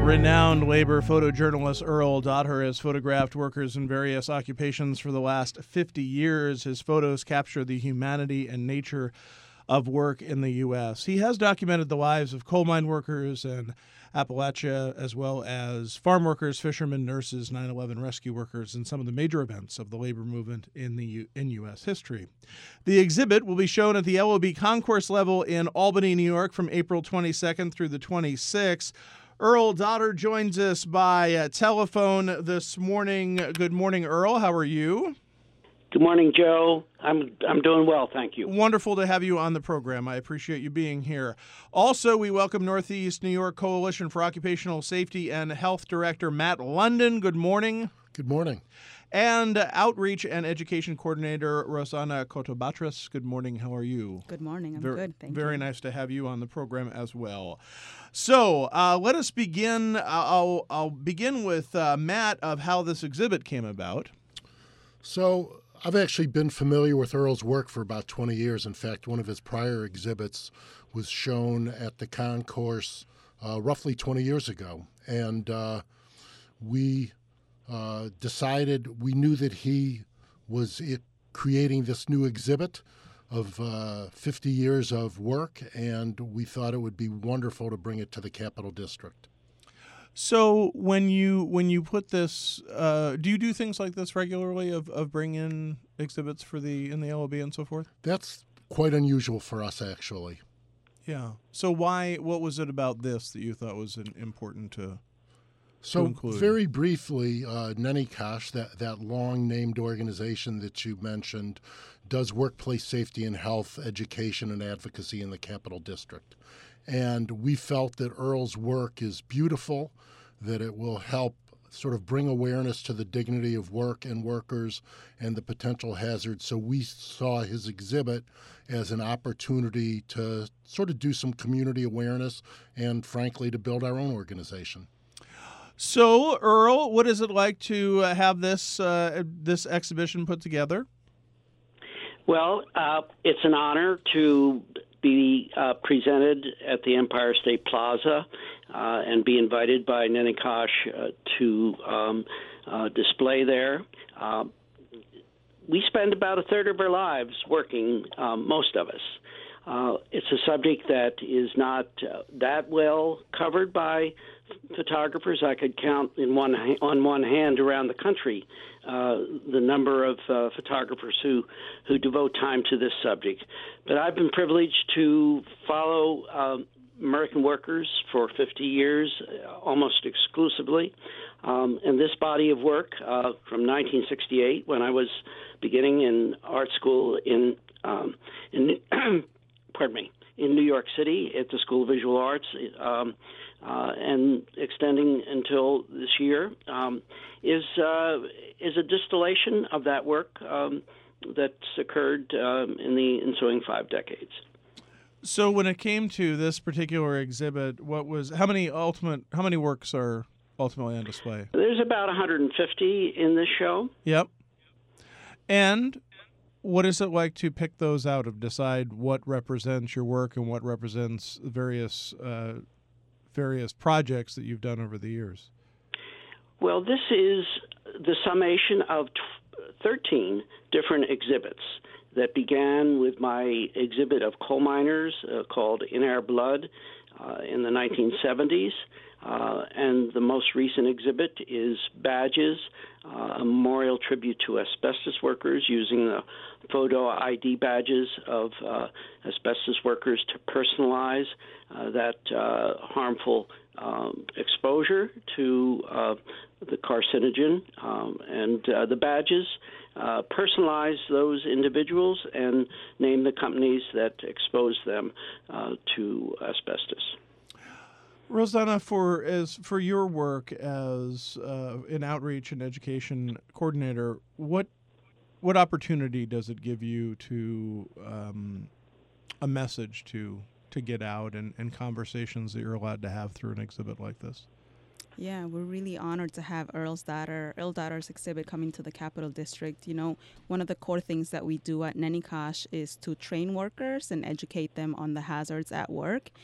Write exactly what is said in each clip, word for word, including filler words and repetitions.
Renowned labor photojournalist Earl Dotter has photographed workers in various occupations for the last fifty years. His photos capture the humanity and nature of work in the U S. He has documented the lives of coal mine workers in Appalachia, as well as farm workers, fishermen, nurses, nine eleven rescue workers, and some of the major events of the labor movement in the U- in U S history. The exhibit will be shown at the L O B concourse level in Albany, New York, from April twenty-second through the twenty-sixth. Earl Dotter joins us by uh, telephone this morning. Good morning, Earl. How are you? Good morning, Joe. I'm I'm doing well, thank you. Wonderful to have you on the program. I appreciate you being here. Also, we welcome Northeast New York Coalition for Occupational Safety and Health Director Matt London. Good morning. Good morning. And Outreach and Education Coordinator Rosanna Cotobatras. Good morning. How are you? Good morning. I'm very, good. Thank very you. Very nice to have you on the program as well. So uh, let us begin. I'll, I'll begin with uh, Matt of how this exhibit came about. So I've actually been familiar with Earl's work for about twenty years. In fact, one of his prior exhibits was shown at the concourse uh, roughly twenty years ago. And uh, we uh, decided, we knew that he was it, creating this new exhibit of uh, fifty years of work, and we thought it would be wonderful to bring it to the Capital District. So when you when you put this, uh, do you do things like this regularly of, of bring in exhibits for the in the L O B and so forth? That's quite unusual for us, actually. Yeah. So why? What was it about this that you thought was an, important to? So very briefly, uh, NENICOSH, that, that long-named organization that you mentioned, does workplace safety and health education and advocacy in the Capital District. And we felt that Earl's work is beautiful, that it will help sort of bring awareness to the dignity of work and workers and the potential hazards. So we saw his exhibit as an opportunity to sort of do some community awareness and, frankly, to build our own organization. So, Earl, what is it like to uh, have this uh, this exhibition put together? Well, uh, it's an honor to be uh, presented at the Empire State Plaza uh, and be invited by NENICOSH uh, to um, uh, display there. Uh, we spend about a third of our lives working, um, most of us. Uh, it's a subject that is not uh, that well covered by photographers. I could count in one on one hand around the country uh, the number of uh, photographers who, who devote time to this subject. But I've been privileged to follow uh, American workers for fifty years, uh, almost exclusively. Um, and this body of work uh, from nineteen sixty-eight, when I was beginning in art school in um, in pardon me, in New York City at the School of Visual Arts, um, uh, and extending until this year, um, is uh, is a distillation of that work um, that's occurred um, in the ensuing five decades. So, when it came to this particular exhibit, what was how many ultimate how many works are ultimately on display? There's about one hundred fifty in this show. Yep. And what is it like to pick those out, of decide what represents your work and what represents various uh, various projects that you've done over the years? Well, this is the summation of thirteen different exhibits that began with my exhibit of coal miners uh, called In Our Blood uh, in the nineteen seventies. Uh, and the most recent exhibit is Badges, uh, a memorial tribute to asbestos workers, using the photo I D badges of uh, asbestos workers to personalize uh, that uh, harmful um, exposure to uh, the carcinogen. Um, and uh, the badges uh, personalize those individuals and name the companies that expose them uh, to asbestos. Rosanna, for as for your work as uh, an outreach and education coordinator, what what opportunity does it give you to um, a message to to get out and, and conversations that you're allowed to have through an exhibit like this? Yeah, we're really honored to have Earl's Dotter, Earl Dotter's exhibit coming to the Capital District. You know, one of the core things that we do at NENICOSH is to train workers and educate them on the hazards at work.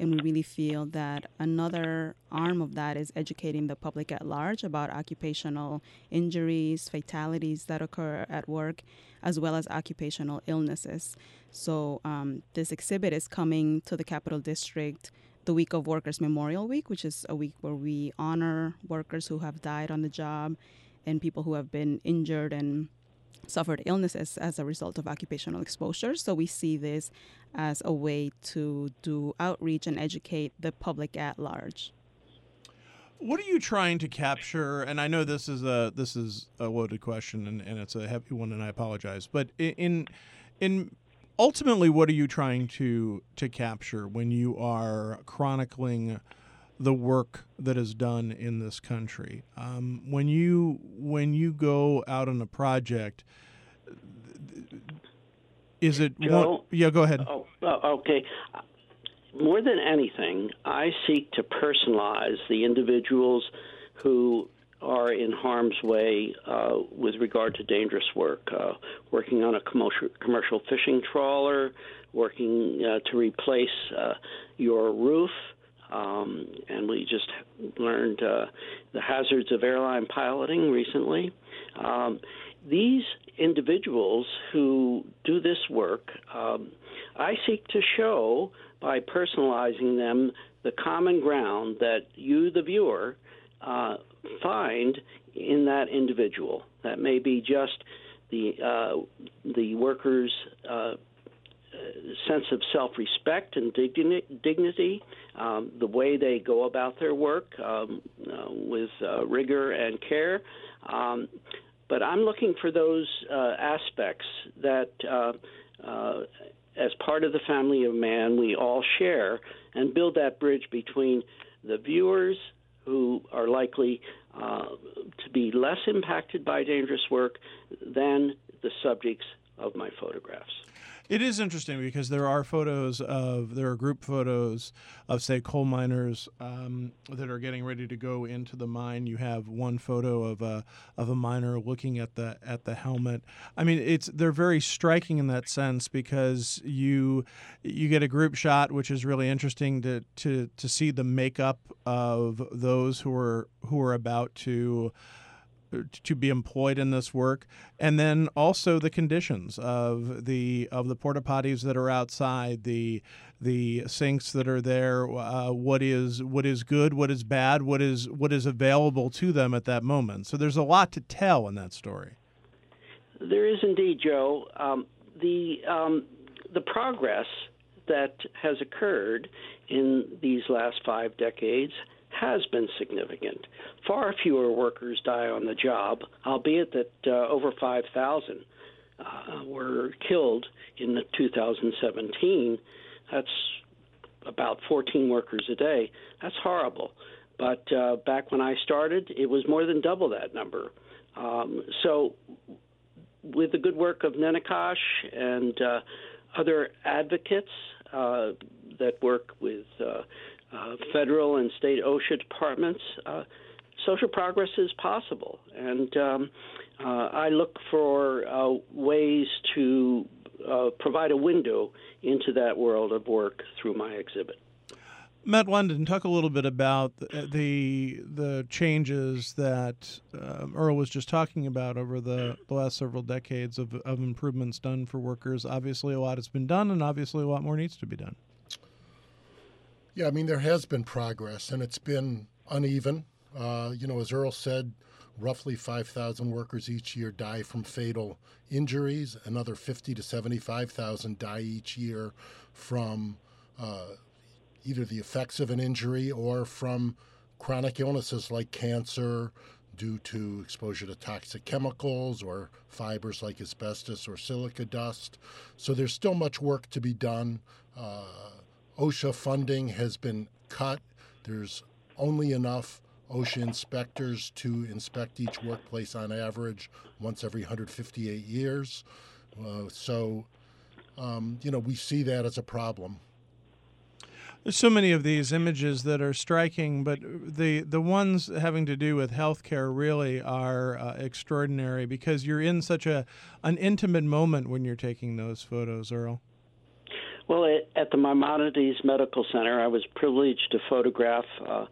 And we really feel that another arm of that is educating the public at large about occupational injuries, fatalities that occur at work, as well as occupational illnesses. So um, this exhibit is coming to the Capital District the week of Workers' Memorial Week, which is a week where we honor workers who have died on the job and people who have been injured and suffered illnesses as a result of occupational exposure. So we see this as a way to do outreach and educate the public at large. What are you trying to capture? And I know this is a this is a loaded question, and, and it's a heavy one, and I apologize. But in in ultimately, what are you trying to to capture when you are chronicling the work that is done in this country? Um, when you when you go out on a project, is it Joe, one, yeah, go ahead. Oh, okay. More than anything, I seek to personalize the individuals who are in harm's way uh, with regard to dangerous work, uh, working on a commercial, commercial fishing trawler, working uh, to replace uh, your roof. Um, and we just learned uh, the hazards of airline piloting recently. Um, these individuals who do this work, um, I seek to show by personalizing them the common ground that you, the viewer, uh, find in that individual. That may be just the uh, the worker's uh, sense of self-respect and dignity, um, the way they go about their work um, uh, with uh, rigor and care. Um, but I'm looking for those uh, aspects that, uh, uh, as part of the family of man, we all share and build that bridge between the viewers who are likely uh, to be less impacted by dangerous work than the subjects of my photographs. It is interesting because there are photos of, there are group photos of, say, coal miners um, that are getting ready to go into the mine. You have one photo of a of a miner looking at the at the helmet. I mean, it's they're very striking in that sense because you you get a group shot, which is really interesting to to to see the makeup of those who are who are about to. to be employed in this work, and then also the conditions of the of the porta potties that are outside, the the sinks that are there, uh, what is what is good, what is bad, what is what is available to them at that moment. So there's a lot to tell in that story. There is indeed, Joe. Um, the um, the progress that has occurred in these last five decades has been significant. Far fewer workers die on the job, albeit that uh, over five thousand uh, were killed in the two thousand seventeen. That's about fourteen workers a day. That's horrible. But uh, back when I started, it was more than double that number. Um, so with the good work of Nenikosh and uh, other advocates uh, that work with uh, Uh, federal and state OSHA departments, uh, social progress is possible. And um, uh, I look for uh, ways to uh, provide a window into that world of work through my exhibit. Matt London, talk a little bit about the the changes that um, Earl was just talking about over the, the last several decades of, of improvements done for workers. Obviously, a lot has been done, and obviously a lot more needs to be done. Yeah, I mean, there has been progress, and it's been uneven. Uh, you know, as Earl said, roughly five thousand workers each year die from fatal injuries. Another fifty to seventy-five thousand die each year from uh, either the effects of an injury or from chronic illnesses like cancer due to exposure to toxic chemicals or fibers like asbestos or silica dust. So there's still much work to be done. Uh, OSHA funding has been cut. There's only enough OSHA inspectors to inspect each workplace on average once every one hundred fifty-eight years. Uh, so, um, you know, we see that as a problem. There's so many of these images that are striking, but the the ones having to do with healthcare really are uh, extraordinary because you're in such a an intimate moment when you're taking those photos, Earl. Well, at, at the Maimonides Medical Center, I was privileged to photograph uh,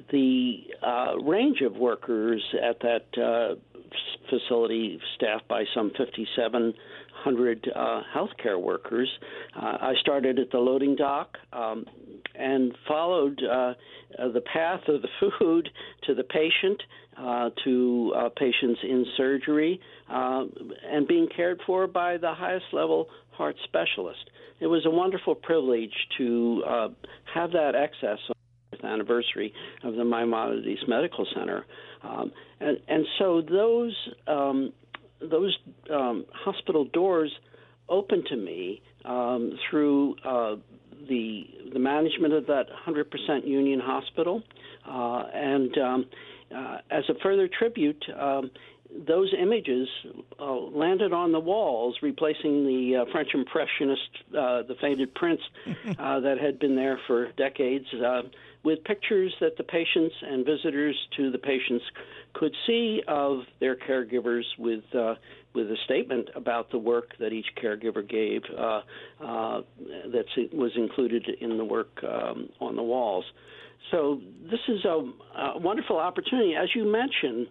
the uh, range of workers at that uh, facility, staffed by some fifty-seven hundred uh, healthcare workers. Uh, I started at the loading dock um, and followed uh, uh, the path of the food to the patient, uh, to uh, patients in surgery, uh, and being cared for by the highest level heart specialist. It was a wonderful privilege to uh, have that access on the fiftieth anniversary of the Maimonides Medical Center. Um, and, and so those um, those um, hospital doors opened to me um, through uh, the the management of that one hundred percent union hospital. Uh, and um, uh, as a further tribute, um, those images uh, landed on the walls, replacing the uh, French Impressionist, uh, the faded prints uh, that had been there for decades, uh, with pictures that the patients and visitors to the patients could see of their caregivers, with uh, with a statement about the work that each caregiver gave uh, uh, that was included in the work um, on the walls. So this is a, a wonderful opportunity. As you mentioned,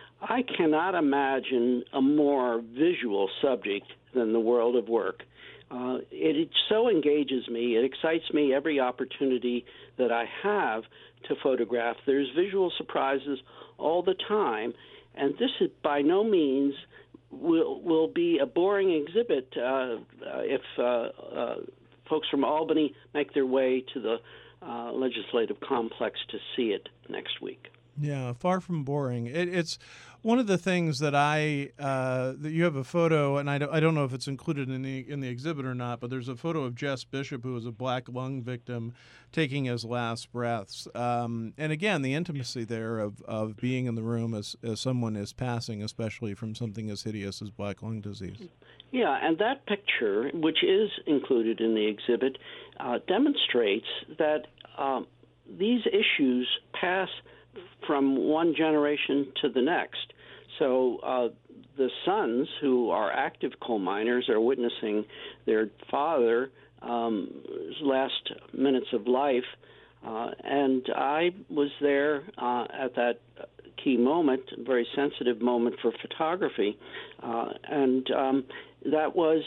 I cannot imagine a more visual subject than the world of work. Uh, it, it so engages me. It excites me every opportunity that I have to photograph. There's visual surprises all the time, and this is by no means will will be a boring exhibit uh, uh, if uh, uh, folks from Albany make their way to the uh, legislative complex to see it next week. Yeah, far from boring. It, it's one of the things that I uh, that you have a photo, and I don't, I don't know if it's included in the in the exhibit or not, but there's a photo of Jess Bishop, who was a black lung victim, taking his last breaths. Um, and again, the intimacy there of, of being in the room as, as someone is passing, especially from something as hideous as black lung disease. Yeah, and that picture, which is included in the exhibit, uh, demonstrates that um, these issues pass from one generation to the next. So uh, the sons who are active coal miners are witnessing their father's um, last minutes of life, uh, and I was there uh, at that key moment, a very sensitive moment for photography, uh, and um, that was,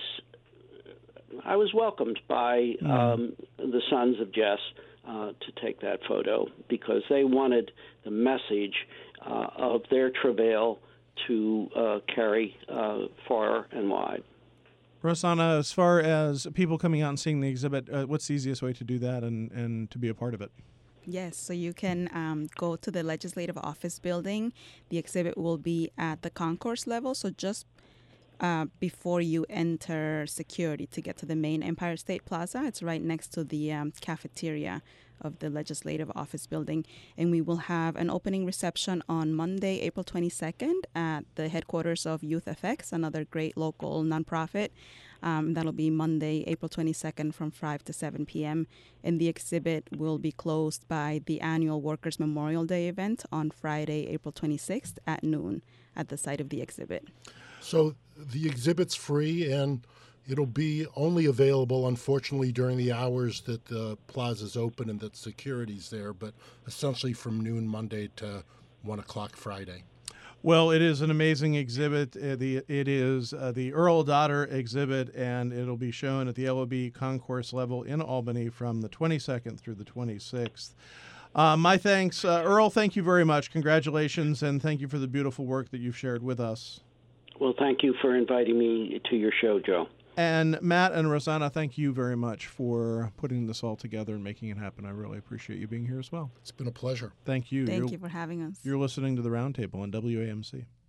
I was welcomed by um, the sons of Jess Uh, to take that photo, because they wanted the message uh, of their travail to uh, carry uh, far and wide. Rosanna, as far as people coming out and seeing the exhibit, uh, what's the easiest way to do that and, and to be a part of it? Yes, so you can um, go to the Legislative Office building. The exhibit will be at the concourse level, so just Uh, before you enter security to get to the main Empire State Plaza. It's right next to the um, cafeteria of the Legislative Office building. And we will have an opening reception on Monday, April twenty-second at the headquarters of Youth F X, another great local nonprofit. Um, that'll be Monday, April twenty-second from five to seven p.m. And the exhibit will be closed by the annual Workers' Memorial Day event on Friday, April twenty-sixth at noon at the site of the exhibit. So the exhibit's free, and it'll be only available, unfortunately, during the hours that the plaza's open and that security's there, but essentially from noon Monday to one o'clock Friday. Well, it is an amazing exhibit. Uh, the It is uh, the Earl Dotter exhibit, and it'll be shown at the L O B concourse level in Albany from the twenty-second through the twenty-sixth. Uh, my thanks. Uh, Earl, thank you very much. Congratulations, and thank you for the beautiful work that you've shared with us. Well, thank you for inviting me to your show, Joe. And Matt and Rosanna, thank you very much for putting this all together and making it happen. I really appreciate you being here as well. It's been a pleasure. Thank you. Thank You're, you for having us. You're listening to The Roundtable on W A M C.